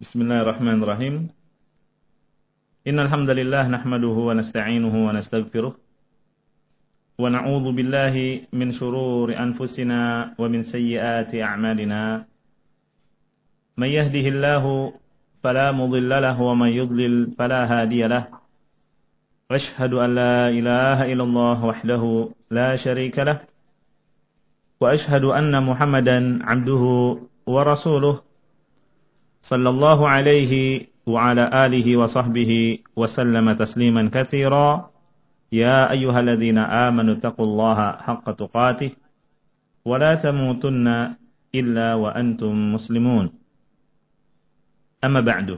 Bismillahirrahmanirrahim. Innal hamdalillah nahmaduhu wa nasta'inuhu wa nastaghfiruh wa na'udzu billahi min shururi anfusina wa min sayyiati a'malina. May yahdihillahu fala mudilla lahu wa may yudlil fala hadiya lahu. Ashhadu an la ilaha illallah wahdahu la syarika lahu wa ashhadu anna Muhammadan 'abduhu wa rasuluh. Sallallahu alaihi wa ala alihi wa sahbihi wa sallama tasliman katsira. Ya ayyuhalladzina amanu taqullaha haqqa tuqatih wa la tamutunna illa wa antum muslimun. Amma ba'du.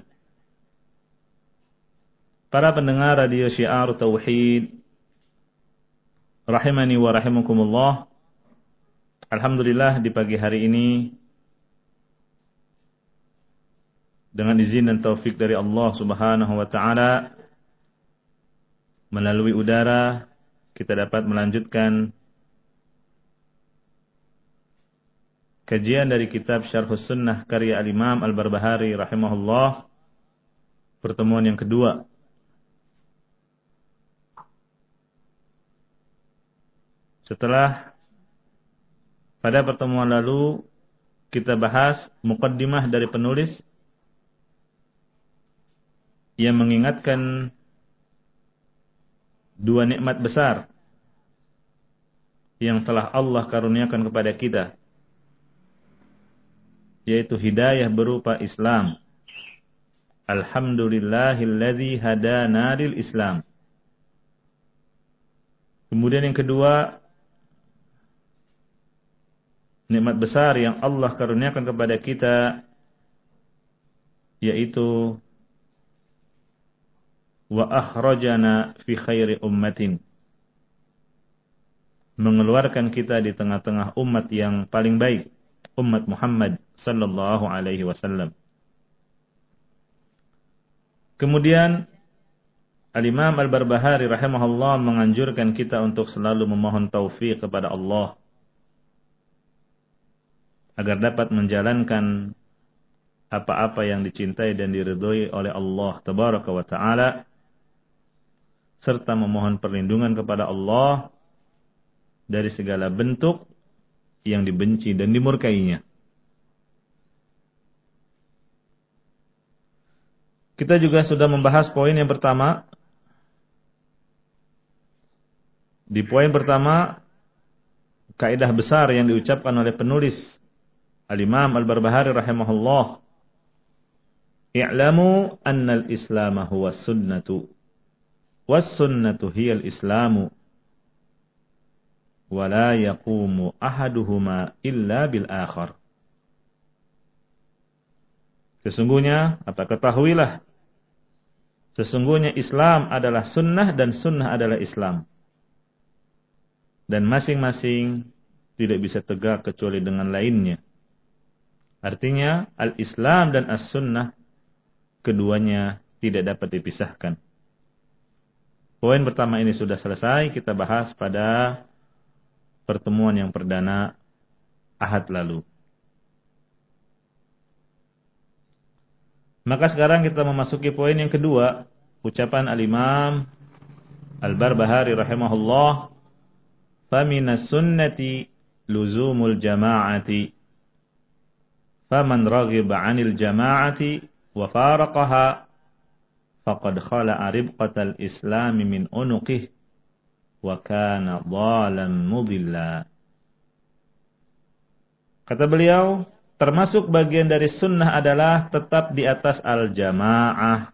Para pendengar radio Syiar Tauhid rahimani wa rahimakumullah. Alhamdulillah di pagi hari ini dengan izin dan taufik dari Allah Subhanahu wa taala, melalui udara kita dapat melanjutkan kajian dari kitab Syarhus Sunnah karya Al-Imam Al-Barbahari rahimahullah, pertemuan yang kedua. Setelah pada pertemuan lalu kita bahas muqaddimah dari penulis yang mengingatkan dua nikmat besar yang telah Allah karuniakan kepada kita, yaitu hidayah berupa Islam. Alhamdulillahilladzi hadana lil Islam. Kemudian yang kedua, nikmat besar yang Allah karuniakan kepada kita, yaitu wa akhrajana fi khairi ummatin, mengeluarkan kita di tengah-tengah umat yang paling baik, umat Muhammad sallallahu alaihi wasallam. Kemudian Al-Imam Al-Barbahari rahimahullah menganjurkan kita untuk selalu memohon taufik kepada Allah agar dapat menjalankan apa-apa yang dicintai dan diridhoi oleh Allah tabaraka wa taala, serta memohon perlindungan kepada Allah dari segala bentuk yang dibenci dan dimurkainya. Kita juga sudah membahas poin yang pertama. Di poin pertama, kaidah besar yang diucapkan oleh penulis Al-Imam Al-Barbahari rahimahullah, i'lamu annal islama huwa sunnatu was-sunnatu hiyal islamu wa la yaqumu ahaduhuma illa bil akhar. Sesungguhnya, ketahuilah, sesungguhnya Islam adalah sunnah dan sunnah adalah Islam. Dan masing-masing tidak bisa tegak kecuali dengan lainnya. Artinya, al-Islam dan as-sunnah keduanya tidak dapat dipisahkan. Poin pertama ini sudah selesai kita bahas pada pertemuan yang perdana Ahad lalu. Maka sekarang kita memasuki poin yang kedua, ucapan Al-Imam Al-Barbahari rahimahullah, "Faminas sunnati luzumul jama'ati, faman raghiba 'anil jama'ati wa faraqaha faqad khala'a ribqatal islami min unuqih wa kana dhalan mudilla." Kata beliau, termasuk bagian dari sunnah adalah tetap di atas al-jamaah.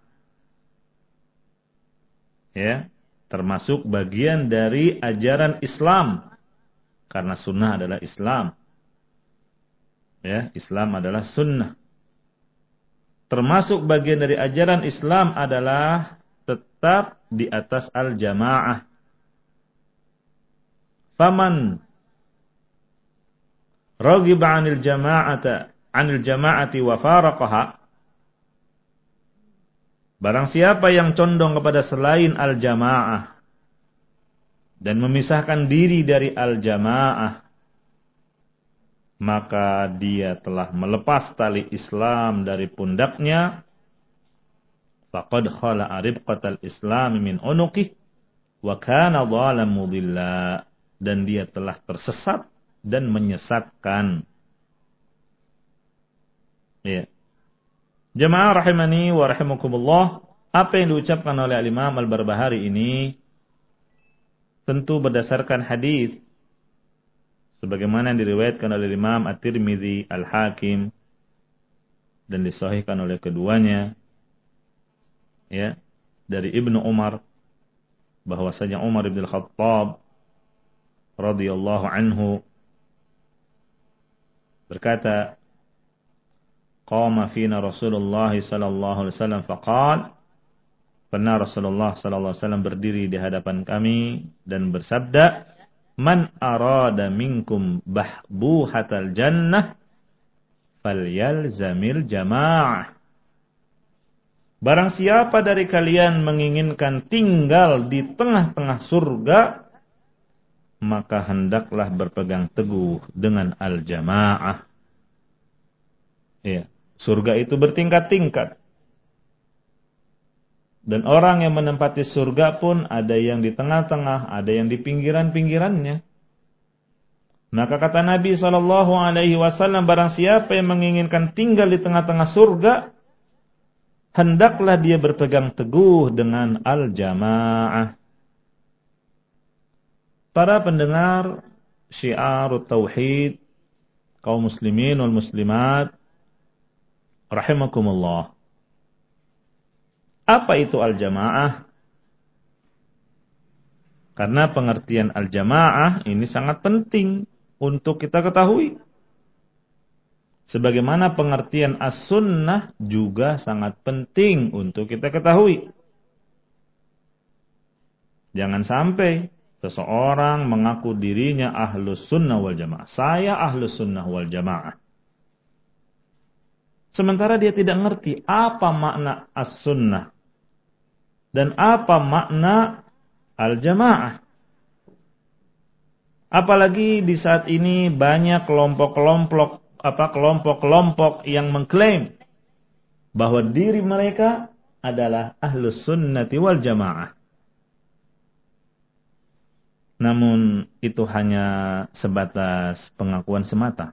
Ya, termasuk bagian dari ajaran Islam. Karena sunnah adalah Islam. Ya, Islam adalah sunnah. Termasuk bagian dari ajaran Islam adalah tetap di atas al-jamaah. Faman raghiba 'anil jama'ati wa faraqaha, barang siapa yang condong kepada selain al-jamaah dan memisahkan diri dari al-jamaah, maka dia telah melepas tali Islam dari pundaknya. Faqad khala'a ribqatal Islam min unuqih wa kana dhalam mudilla, dan dia telah tersesat dan menyesatkan. Ya. Jemaah rahimani wa rahimakumullah, apa yang diucapkan oleh Imam Al-Barbahari ini tentu berdasarkan hadis sebagaimana yang diriwayatkan oleh Imam At-Tirmidzi, Al-Hakim, dan disahihkan oleh keduanya, ya, dari Ibnu Umar, bahwasanya Umar bin Khattab radhiyallahu anhu berkata, qama fina Rasulullah sallallahu alaihi wasallam faqala, pernah Rasulullah sallallahu alaihi wasallam berdiri di hadapan kami dan bersabda, man arada minkum bahbuhatal jannah falyalzamil jamaah. Barang siapa dari kalian menginginkan tinggal di tengah-tengah surga, maka hendaklah berpegang teguh dengan al-jamaah. Ya, surga itu bertingkat-tingkat. Dan orang yang menempati surga pun ada yang di tengah-tengah, ada yang di pinggiran-pinggirannya. Maka kata Nabi SAW, barang siapa yang menginginkan tinggal di tengah-tengah surga, hendaklah dia berpegang teguh dengan al-jamaah. Para pendengar Syiarut Tauhid, kaum muslimin wal muslimat, rahimakumullah. Apa itu al-jamaah? Karena pengertian al-jamaah ini sangat penting untuk kita ketahui. Sebagaimana pengertian as-sunnah juga sangat penting untuk kita ketahui. Jangan sampai seseorang mengaku dirinya ahlus sunnah wal jamaah. Saya ahlus sunnah wal jamaah. Sementara dia tidak ngerti apa makna as-sunnah dan apa makna al-jamaah. Apalagi di saat ini banyak kelompok-kelompok yang mengklaim bahwa diri mereka adalah ahlus sunnati wal jamaah. Namun itu hanya sebatas pengakuan semata.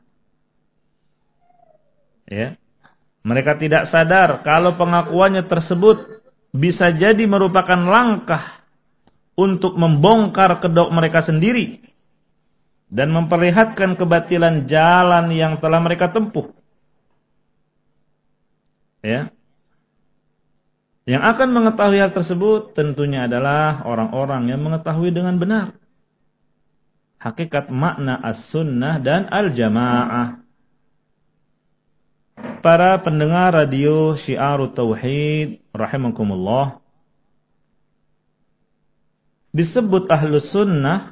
Ya. Mereka tidak sadar kalau pengakuannya tersebut bisa jadi merupakan langkah untuk membongkar kedok mereka sendiri dan memperlihatkan kebatilan jalan yang telah mereka tempuh. Ya. Yang akan mengetahui hal tersebut tentunya adalah orang-orang yang mengetahui dengan benar hakikat makna as-sunnah dan al-jamaah. Para pendengar radio Syiarut Tauhid rahimakumullah, disebut ahlus sunnah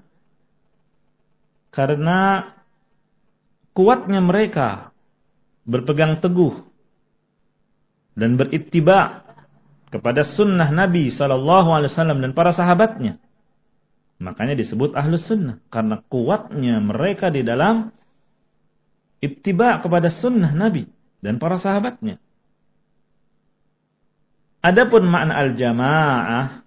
karena kuatnya mereka berpegang teguh dan berittiba kepada sunnah Nabi SAW dan para sahabatnya. Makanya disebut ahlus sunnah karena kuatnya mereka di dalam ittiba kepada sunnah Nabi dan para sahabatnya. Adapun makna al-jamaah,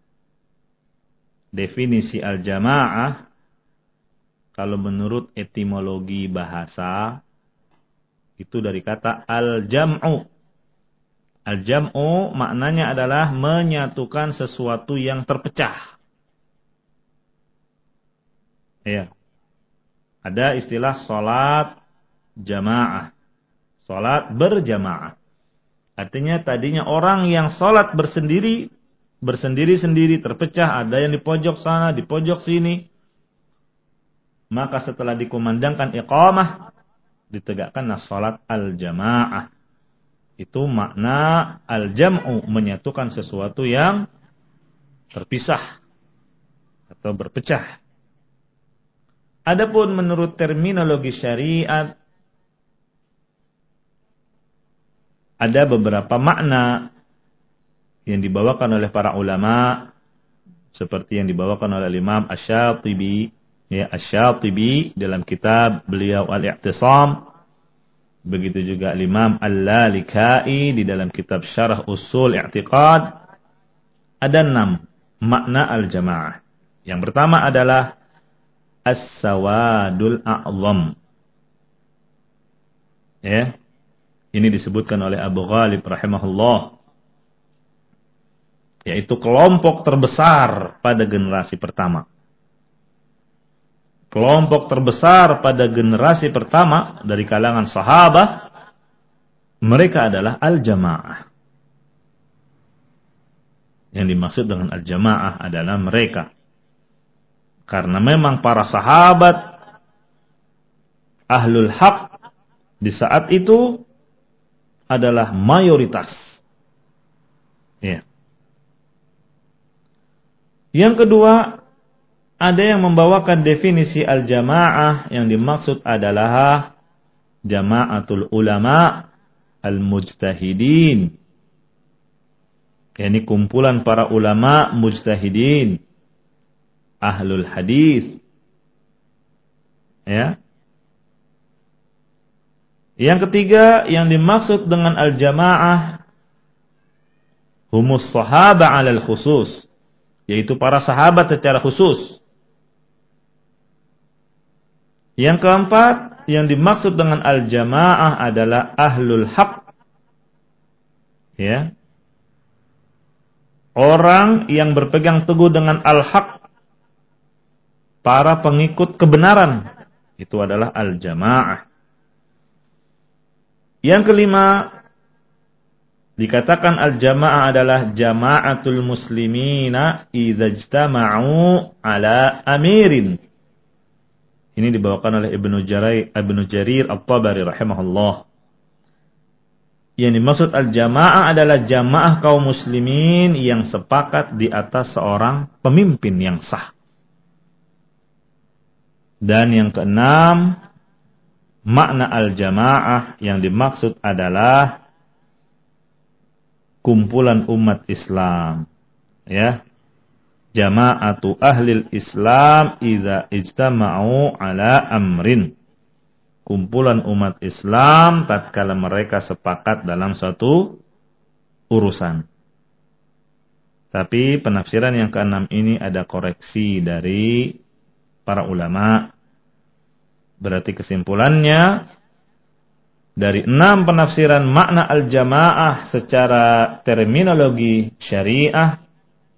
definisi al-jamaah, kalau menurut etimologi bahasa, itu dari kata al-jam'u. Al-jam'u maknanya adalah menyatukan sesuatu yang terpecah. Ya. Ada istilah salat jamaah. Salat berjamaah. Artinya tadinya orang yang salat bersendiri-sendiri terpecah, ada yang di pojok sana, di pojok sini. Maka setelah dikumandangkan iqamah, ditegakkanlah salat al-jamaah. Itu makna al-jam'u, menyatukan sesuatu yang terpisah atau berpecah. Adapun menurut terminologi syariat, ada beberapa makna yang dibawakan oleh para ulama, seperti yang dibawakan oleh Imam Asy-Syatibi Ya, Asy-Syatibi dalam kitab beliau Al-I'tisam. Begitu juga Imam Al-Lalikai di dalam kitab Syarah Usul I'tiqad. Ada 6 makna al-jamaah. Yang pertama adalah as-sawadul a'zam. Ya. Ini disebutkan oleh Abu Ghalib rahimahullah. Yaitu kelompok terbesar pada generasi pertama. Kelompok terbesar pada generasi pertama dari kalangan sahabat, mereka adalah al-jamaah. Yang dimaksud dengan al-jamaah adalah mereka. Karena memang para sahabat ahlul haq di saat itu adalah mayoritas. Ya. Yang kedua, ada yang membawakan definisi al-jamaah yang dimaksud adalah jama'atul ulama al-mujtahidin. Ini kumpulan para ulama mujtahidin, ahlul hadis. Ya. Yang ketiga yang dimaksud dengan al-jamaah humus sahaba 'alal khusus, yaitu para sahabat secara khusus. Yang keempat yang dimaksud dengan al-jamaah adalah ahlul haq. Ya. Orang yang berpegang teguh dengan al-haq, para pengikut kebenaran, itu adalah al-jamaah. Yang kelima, dikatakan al-jamaah adalah jama'atul muslimina idza ijtama'u ala amirin. Ini dibawakan oleh Ibnu Jarir At-Tabari rahimahullah. Yang dimaksud al-jamaah adalah jamaah kaum muslimin yang sepakat di atas seorang pemimpin yang sah. Dan yang keenam, makna al-jamaah yang dimaksud adalah kumpulan umat Islam. Ya. Jama'atu ahlil Islam idza ijtama'u ala amrin. Kumpulan umat Islam tatkala mereka sepakat dalam suatu urusan. Tapi penafsiran yang keenam ini ada koreksi dari para ulama. Berarti kesimpulannya, dari 6 penafsiran makna al-jamaah secara terminologi syariah,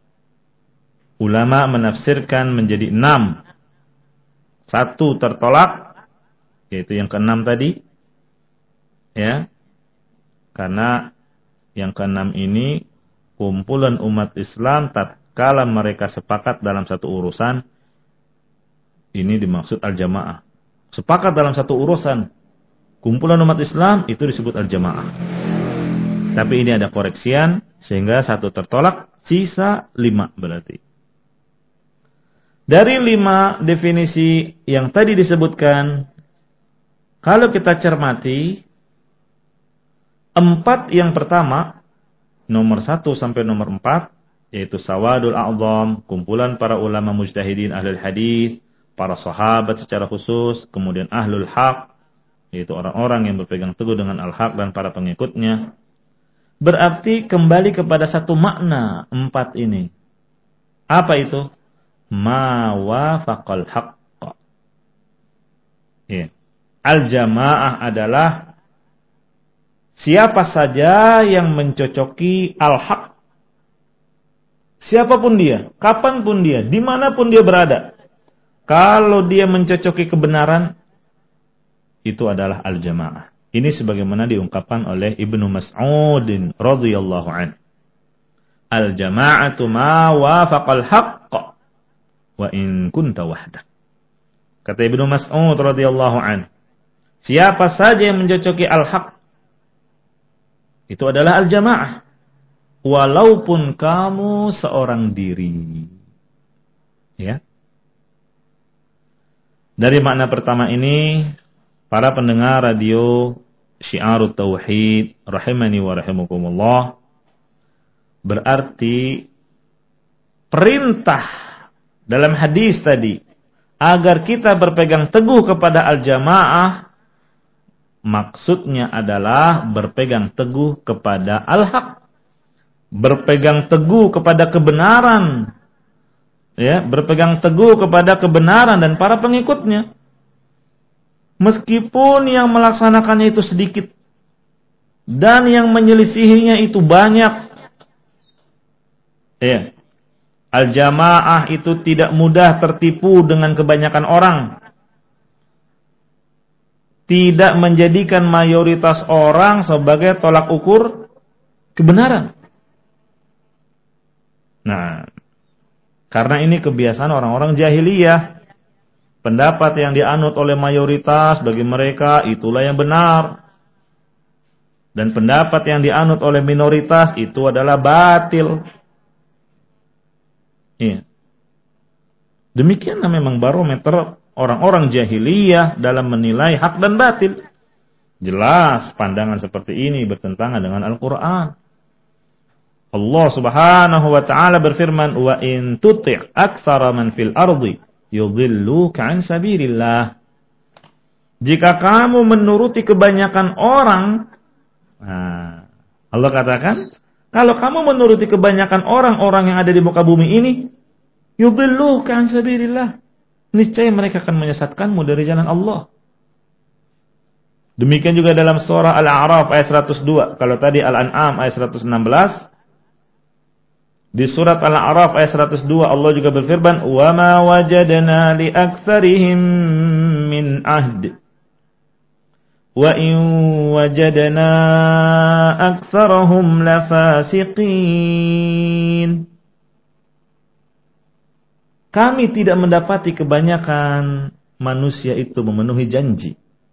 ulama menafsirkan menjadi 6. 1 tertolak, yaitu yang ke-6 tadi. Ya. Karena yang ke-6 ini kumpulan umat Islam tatkala mereka sepakat dalam satu urusan, ini dimaksud al-jamaah. Sepakat dalam satu urusan, kumpulan umat Islam itu disebut al-jamaah. Tapi ini ada koreksian sehingga 1 tertolak, sisa 5 berarti. Dari 5 definisi yang tadi disebutkan, kalau kita cermati, 4 yang pertama, nomor 1 sampai nomor 4, yaitu sawadul a'zam, kumpulan para ulama mujtahidin ahlul hadis, para sahabat secara khusus, kemudian ahlul haq, yaitu orang-orang yang berpegang teguh dengan al-haq dan para pengikutnya. Berarti kembali kepada satu makna 4 ini. Apa itu? Ma wafaqal haqq. Ya. Al-jamaah adalah siapa saja yang mencocoki al-haq. Siapapun dia, kapanpun dia, dimanapun dia berada. Kalau dia mencocoki kebenaran, itu adalah al-jamaah. Ini sebagaimana diungkapkan oleh Ibnu Mas'ud radhiyallahu anhu. Al-jama'atu ma wafaqal haqq wa in kunta wahdak. Kata Ibnu Mas'ud radhiyallahu anhu, siapa saja yang mencocoki al-haq, itu adalah al-jamaah. Walaupun kamu seorang diri. Ya. Dari makna pertama ini, para pendengar radio Syiarut Tauhid rahimani wa rahimakumullah, berarti perintah dalam hadis tadi agar kita berpegang teguh kepada al-jamaah, maksudnya adalah berpegang teguh kepada al-haq, berpegang teguh kepada kebenaran, ya, berpegang teguh kepada kebenaran dan para pengikutnya, meskipun yang melaksanakannya itu sedikit dan yang menyelisihinya itu banyak. Ya, al-jamaah itu tidak mudah tertipu dengan kebanyakan orang. Tidak menjadikan mayoritas orang sebagai tolak ukur kebenaran. Nah, karena ini kebiasaan orang-orang jahiliyah. Pendapat yang dianut oleh mayoritas bagi mereka itulah yang benar. Dan pendapat yang dianut oleh minoritas itu adalah batil. Iya. Demikianlah memang barometer orang-orang jahiliyah dalam menilai hak dan batil. Jelas pandangan seperti ini bertentangan dengan Al-Quran. Allah subhanahu wa ta'ala berfirman, wa in tuti' aktsara man fil ardi yudhilluka 'an sabilillah. Jika kamu menuruti kebanyakan orang, nah, Allah katakan, kalau kamu menuruti kebanyakan orang-orang yang ada di muka bumi ini, yudhilluka 'an sabilillah, niscaya mereka akan menyesatkanmu dari jalan Allah. Demikian juga dalam surah Al-A'raf ayat 102. Kalau tadi Al-An'am ayat 116, di surat Al-A'raf ayat 102 Allah juga berfirman, "Wa ma wajadna li aktsarihim min ahd. Wa in wajadna aktsarahum lafasiqin." Kami tidak mendapati kebanyakan manusia itu memenuhi janji.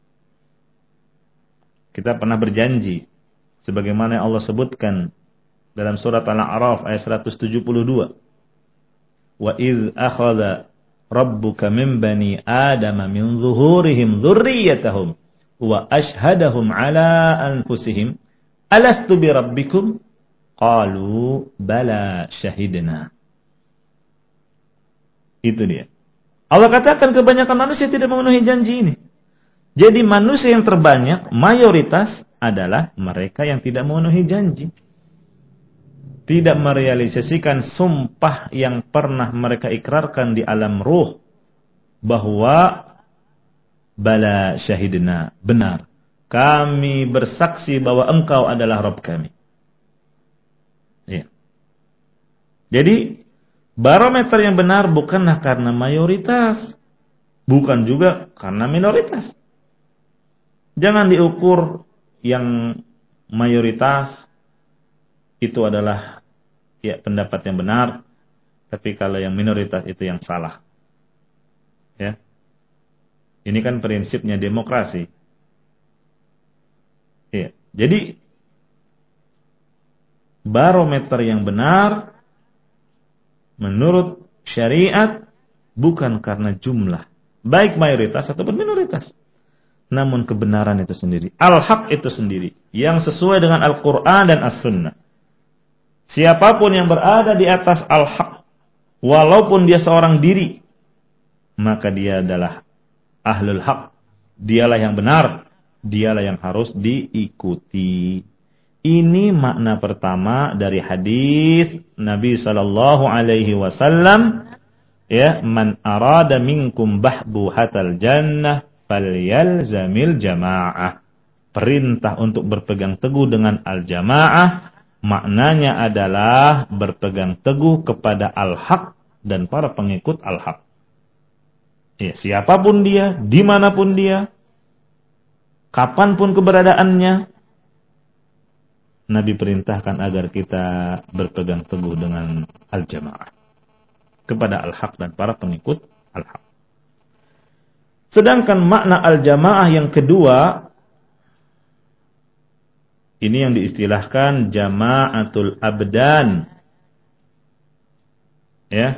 Kita pernah berjanji sebagaimana Allah sebutkan dalam surat Al-A'raf ayat 172. Wa idz akhadha rabbuka min bani adama min zuhurihim dzurriyyatahum wa ashhadahum ala anfusihim alastu bi rabbikum qalu bala syahidna. Itu dia. Allah katakan kebanyakan manusia tidak memenuhi janji ini. Jadi manusia yang terbanyak, mayoritas adalah mereka yang tidak memenuhi janji. Tidak merealisasikan sumpah yang pernah mereka ikrarkan di alam ruh. Bahwa bala syahidna, benar. Kami bersaksi bahwa engkau adalah Rabb kami. Ya. Jadi, barometer yang benar bukanlah karena mayoritas. Bukan juga karena minoritas. Jangan diukur yang mayoritas itu adalah ya pendapat yang benar, tapi kalau yang minoritas itu yang salah. Ya. Ini kan prinsipnya demokrasi. Ya. Jadi barometer yang benar menurut syariat bukan karena jumlah, baik mayoritas ataupun minoritas. Namun kebenaran itu sendiri, al-haq itu sendiri, yang sesuai dengan Al-Quran dan As-Sunnah. Siapapun yang berada di atas al-haq, walaupun dia seorang diri, maka dia adalah ahlul haq. Dialah yang benar, dialah yang harus diikuti. Ini makna pertama dari hadis Nabi sallallahu alaihi wasallam, ya, man arada minkum bahbuhatal jannah falyalzamil jamaah. Perintah untuk berpegang teguh dengan al-jamaah maknanya adalah berpegang teguh kepada al-haq dan para pengikut al-haq. Ya, siapapun dia, dimanapun dia, kapanpun keberadaannya, Nabi perintahkan agar kita berpegang teguh dengan al-jamaah kepada al-haq dan para pengikut al-haq. Sedangkan makna al-jamaah yang kedua, ini yang diistilahkan jama'atul abdan. Ya.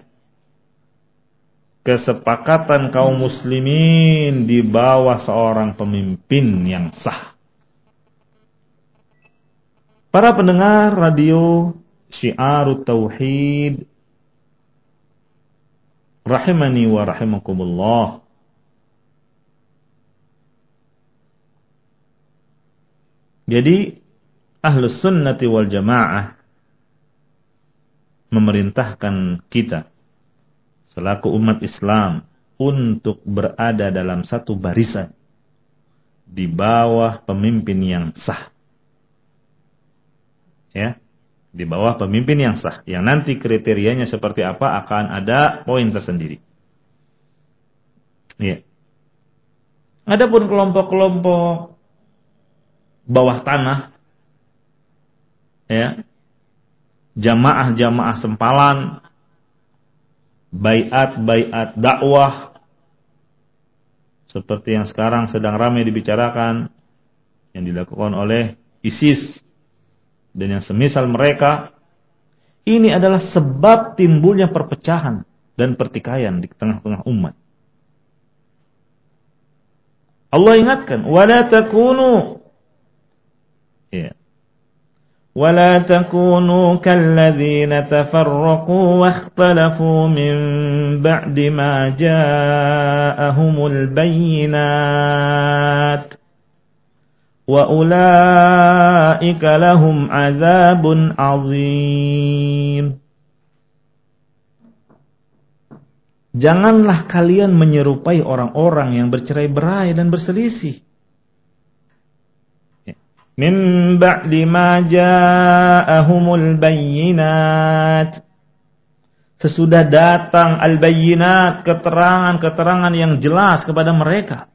Kesepakatan kaum muslimin di bawah seorang pemimpin yang sah. Para pendengar radio Syiarut Tauhid, rahimani wa rahimakumullah. Jadi Ahlus Sunnati wal Jamaah memerintahkan kita selaku umat Islam untuk berada dalam satu barisan di bawah pemimpin yang sah. Ya, di bawah pemimpin yang sah. Yang nanti kriterianya seperti apa akan ada poin tersendiri. Ya. Adapun kelompok-kelompok bawah tanah, ya, jamaah-jamaah sempalan, baiat-baiat dakwah, seperti yang sekarang sedang ramai dibicarakan, yang dilakukan oleh ISIS dan yang semisal mereka, ini adalah sebab timbulnya perpecahan dan pertikaian di tengah-tengah umat. Allah ingatkan, wala takunu, ya, wala takunu kalladzina tafarraqu wakhtalafu min ba'di ma ja'ahumul bayyinat wa ulaika lahum azabun azim. Janganlah kalian menyerupai orang-orang yang bercerai-berai dan berselisih. Min ba'di ma ja'ahumul bayyinat. Sesudah datang al-bayyinat, keterangan-keterangan yang jelas kepada mereka.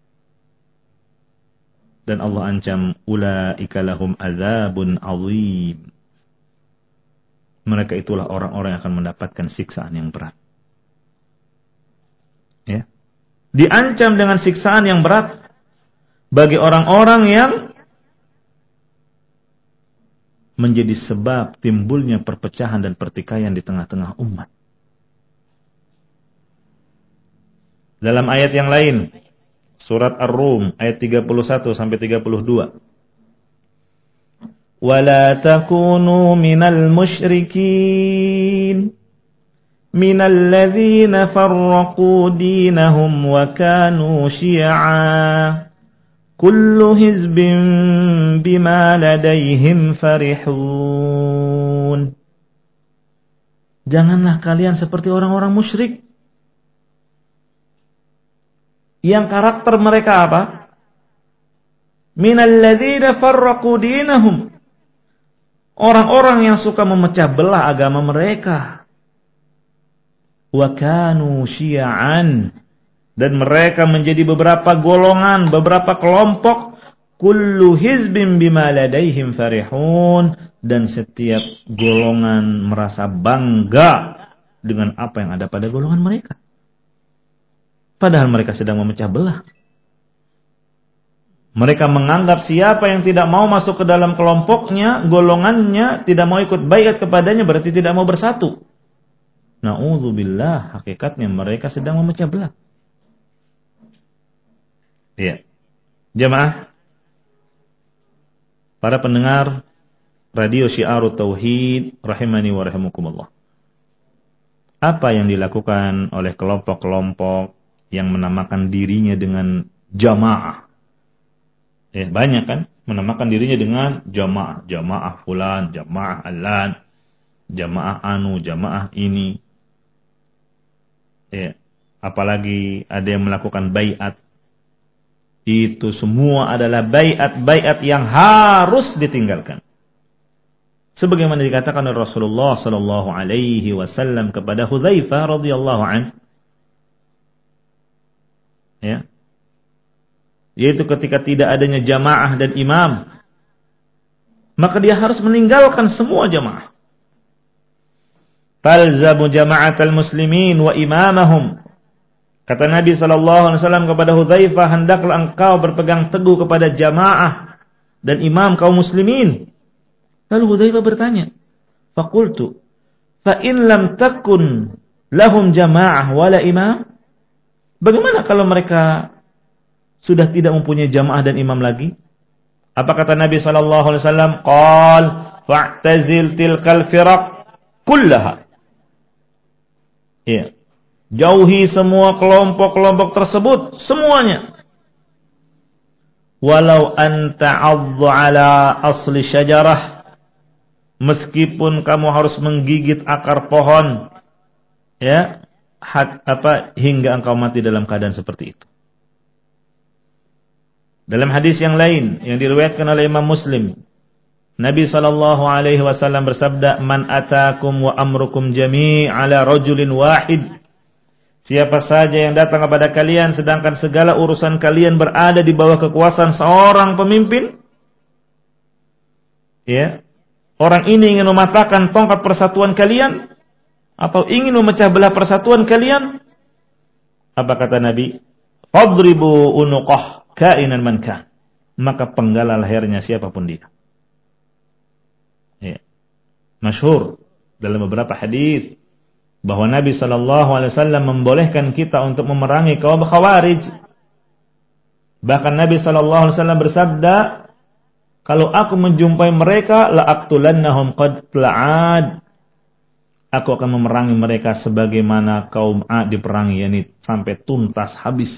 Dan Allah ancam, ulaika lahum azabun azim. Mereka itulah orang-orang yang akan mendapatkan siksaan yang berat. Ya. Diancam dengan siksaan yang berat bagi orang-orang yang menjadi sebab timbulnya perpecahan dan pertikaian di tengah-tengah umat. Dalam ayat yang lain, surat Ar-Rum ayat 31 sampai 32. Wala takunu minal musyrikin minal ladzina farraqu dinahum wa kanu syi'a kullu hizbin bima ladaihim farihun. Janganlah kalian seperti orang-orang musyrik yang karakter mereka apa? Minal ladzina farraqu dinahum, orang-orang yang suka memecah belah agama mereka. Wa kanu syi'an, dan mereka menjadi beberapa golongan, beberapa kelompok. Kullu hizbin bima ladaihim farihun, dan setiap golongan merasa bangga dengan apa yang ada pada golongan mereka. Padahal mereka sedang memecah belah. Mereka menganggap siapa yang tidak mau masuk ke dalam kelompoknya, golongannya, tidak mau ikut baiat kepadanya, berarti tidak mau bersatu. Na'udzubillah, hakikatnya mereka sedang memecah belah. Ya. Jemaah, para pendengar radio Syiarut Tauhid rahimani wa rahimakumullah. Apa yang dilakukan oleh kelompok-kelompok yang menamakan dirinya dengan jamaah? Ya, banyak kan menamakan dirinya dengan jamaah, jamaah fulan, jamaah alan, jamaah anu, jamaah ini. Ya, apalagi ada yang melakukan baiat. Itu semua adalah baiat-baiat yang harus ditinggalkan. Sebagaimana dikatakan oleh Rasulullah sallallahu alaihi wasallam kepada Hudzaifah radhiyallahu anhu. Ya. Yaitu ketika tidak adanya jamaah dan imam, maka dia harus meninggalkan semua jamaah. Talzamu jama'atal muslimin wa imamahum. Kata Nabi SAW kepada Hudzaifah, hendaklah engkau berpegang teguh kepada jamaah dan imam kaum muslimin. Lalu Hudzaifah bertanya, faqultu, fa in lam takun lahum jama'ah wala imam? Bagaimana kalau mereka sudah tidak mempunyai jamaah dan imam lagi? Apa kata Nabi SAW? Qal fa'tazil tilkal firaq kullaha. Iya. Jauhi semua kelompok-kelompok tersebut, semuanya. Walau anta 'addu 'ala asli syajarah, meskipun kamu harus menggigit akar pohon, ya, hingga engkau mati dalam keadaan seperti itu. Dalam hadis yang lain yang diriwayatkan oleh Imam Muslim, Nabi SAW bersabda, "Man atakum wa amrukum jami' ala rajulin wahid." Siapa saja yang datang kepada kalian sedangkan segala urusan kalian berada di bawah kekuasaan seorang pemimpin, ya, orang ini ingin mematahkan tongkat persatuan kalian atau ingin memecah belah persatuan kalian, apa kata Nabi? Fadribu unuqah kainan man kan. Maka penggalah lehernya siapapun dia. Ya. Masyhur dalam beberapa hadis bahwa Nabi SAW membolehkan kita untuk memerangi kaum Khawarij. Bahkan Nabi SAW bersabda, kalau aku menjumpai mereka, la'aqtulannahum qatla'ad. Aku akan memerangi mereka sebagaimana kaum Ad diperangi, yakni sampai tuntas habis.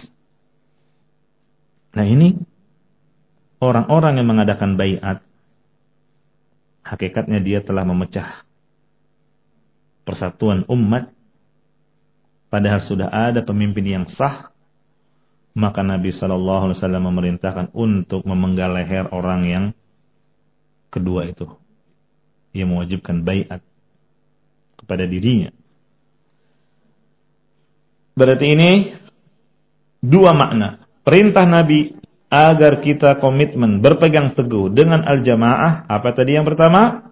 Nah ini orang-orang yang mengadakan baiat, hakikatnya dia telah memecah persatuan umat, padahal sudah ada pemimpin yang sah. Maka Nabi SAW memerintahkan untuk memenggal leher orang yang kedua itu, yang mewajibkan baiat kepada dirinya. Berarti ini dua makna. Perintah Nabi agar kita komitmen berpegang teguh dengan al-jamaah. Apa tadi yang pertama?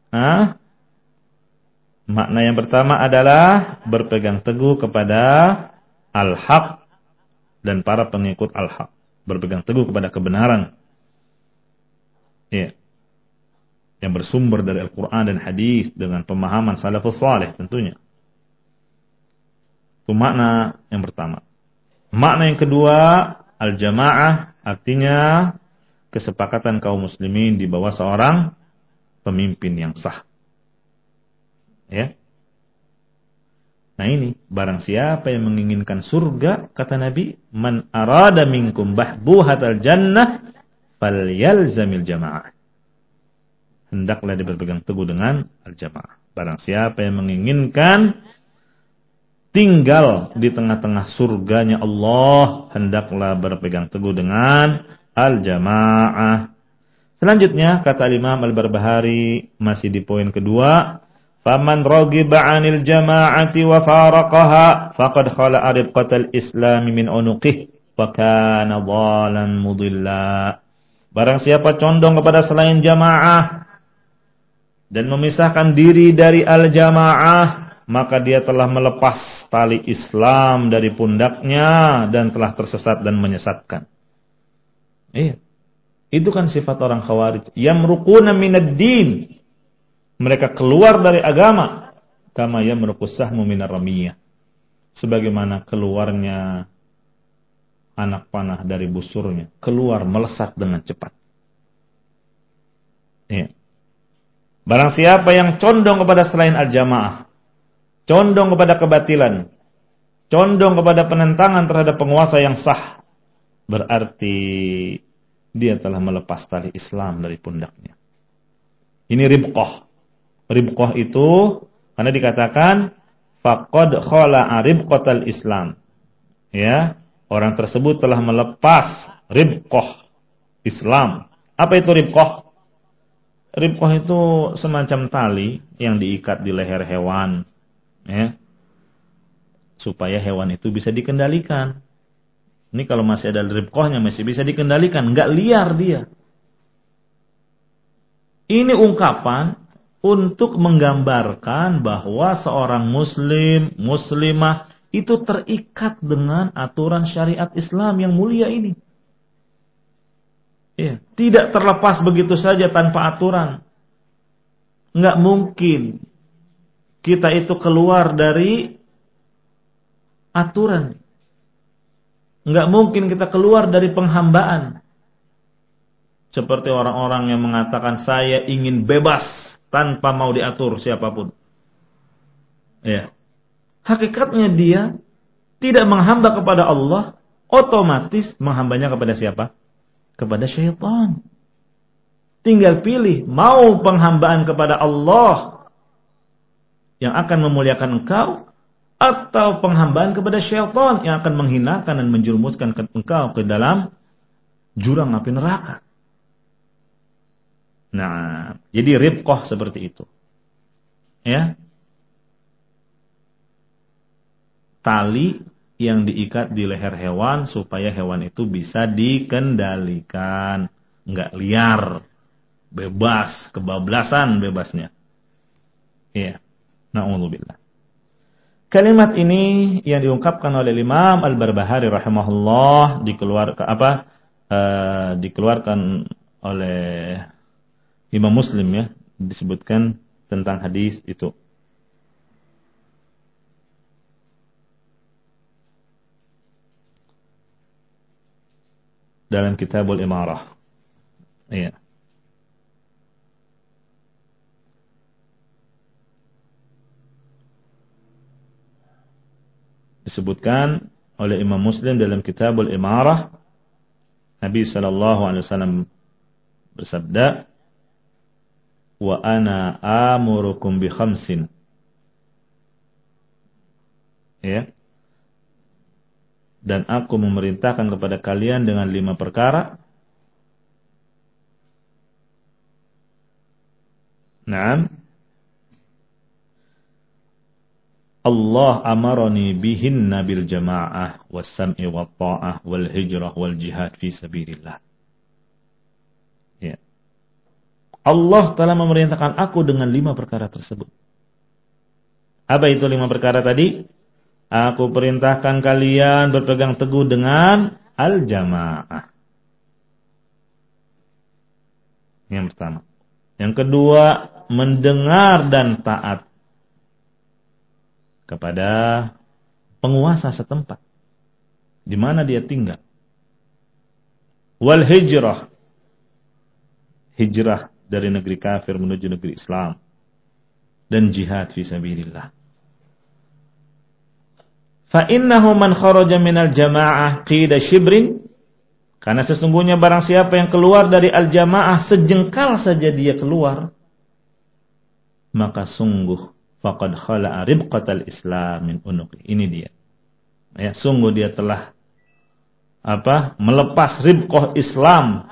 Makna yang pertama adalah berpegang teguh kepada al-haq dan para pengikut al-haq. Berpegang teguh kepada kebenaran. Ya. Yang bersumber dari Al-Quran dan hadis dengan pemahaman salafus salih tentunya. Itu makna yang pertama. Makna yang kedua, al-jamaah artinya kesepakatan kaum muslimin di bawah seorang pemimpin yang sah. Ya. Nah ini, barang siapa yang menginginkan surga, kata Nabi, man arada minkum bahbuhatal jannah falyalzamil jamaah. Hendaklah dia berpegang teguh dengan al-jamaah. Barang siapa yang menginginkan tinggal di tengah-tengah surganya Allah, hendaklah berpegang teguh dengan al-jamaah. Selanjutnya, kata Imam Al-Barbahari, masih di poin kedua, faman ragiba 'anil jama'ati wa faraqaha faqad khala'a ribqatal islam min unuqihi wa kana dhalan mudilla. Barang siapa condong kepada selain jamaah dan memisahkan diri dari al-jamaah, maka dia telah melepas tali Islam dari pundaknya dan telah tersesat dan menyesatkan. Iya. Itu kan sifat orang Khawarij. Yamruquna minad din. Mereka keluar dari agama. Kama yamruqus sahmu minar ramiyah. Sebagaimana keluarnya anak panah dari busurnya. Keluar melesat dengan cepat. Iya. Barang siapa yang condong kepada selain al-jamaah, condong kepada kebatilan, condong kepada penentangan terhadap penguasa yang sah, berarti dia telah melepas tali Islam dari pundaknya. Ini ribqah. Ribqah itu karena dikatakan faqad khala'a ribqatal Islam. Ya, orang tersebut telah melepas ribqah Islam. Apa itu ribqah? Ribqah itu semacam tali yang diikat di leher hewan, ya, supaya hewan itu bisa dikendalikan. Ini kalau masih ada ribqahnya masih bisa dikendalikan, nggak liar dia. Ini ungkapan untuk menggambarkan bahwa seorang muslim, muslimah itu terikat dengan aturan syariat Islam yang mulia ini. Ya, tidak terlepas begitu saja tanpa aturan. Nggak mungkin kita itu keluar dari aturan. Nggak mungkin kita keluar dari penghambaan. Seperti orang-orang yang mengatakan saya ingin bebas tanpa mau diatur siapapun. Ya. Hakikatnya dia tidak menghamba kepada Allah, otomatis menghambanya kepada siapa? Kepada syaitan. Tinggal pilih, mau penghambaan kepada Allah yang akan memuliakan engkau, atau penghambaan kepada syaitan yang akan menghinakan dan menjerumuskan engkau ke dalam jurang api neraka. Nah, jadi ribqah seperti itu. Ya. Tali yang diikat di leher hewan supaya hewan itu bisa dikendalikan, enggak liar, bebas, kebablasan bebasnya. Iya. Na'udzubillah. Kalimat ini yang diungkapkan oleh Imam Al-Barbahari rahimahullah dikeluarkan oleh Imam Muslim ya, disebutkan tentang hadis itu. Dalam Kitabul Imarah. Iya. Disebutkan oleh Imam Muslim dalam Kitabul Imarah, Nabi sallallahu alaihi wasallam bersabda, "Wa ana amurukum bi khamsin." Ya. Dan aku memerintahkan kepada kalian dengan 5 perkara. Naam. Allah amarani bihin nabil jama'ah was sam'i wat ta'ah wal hijrah wal jihad fi sabilillah. Ya. Allah telah memerintahkan aku dengan 5 perkara tersebut. Apa itu 5 perkara tadi? Aku perintahkan kalian berpegang teguh dengan al-jamaah. Yang pertama. Yang kedua, mendengar dan taat kepada penguasa setempat di mana dia tinggal. Wal hijrah, hijrah dari negeri kafir menuju negeri Islam, dan jihad fi sabilillah. Fa innahu man kharaja minal jamaah qida shibrin, karena sesungguhnya barang siapa yang keluar dari al-jamaah sejengkal saja dia keluar, maka sungguh faqad khala'a ribqatal Islam min unuqi. Ini dia. Ya, sungguh dia telah melepas ribqah Islam.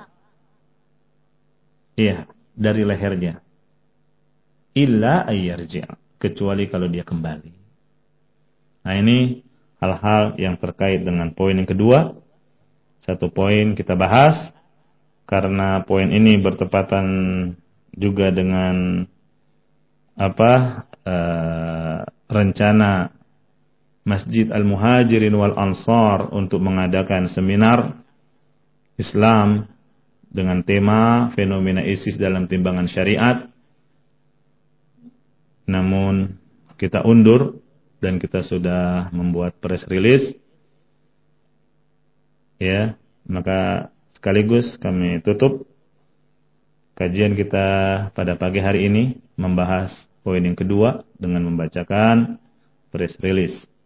Iya, dari lehernya. Illa ayyarji', kecuali kalau dia kembali. Nah, ini hal-hal yang terkait dengan poin yang kedua. Satu poin kita bahas karena poin ini bertepatan juga dengan rencana Masjid Al-Muhajirin wal Ansar untuk mengadakan seminar Islam dengan tema fenomena ISIS dalam timbangan syariat. Namun kita undur dan kita sudah membuat press release. Ya, maka sekaligus kami tutup kajian kita pada pagi hari ini membahas poin yang kedua dengan membacakan press release.